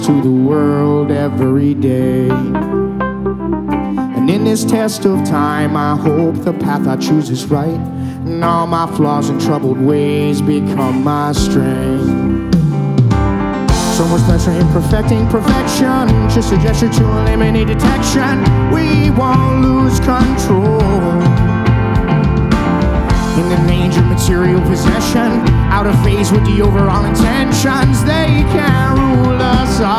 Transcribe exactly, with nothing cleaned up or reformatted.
to the world every day. And in this test of time, I hope the path I choose is right, and all my flaws and troubled ways become my strength. So much pleasure in perfecting perfection, just a gesture to eliminate detection. We won't lose control in the range of material possession, out of phase with the overall intentions. They can't rule us all.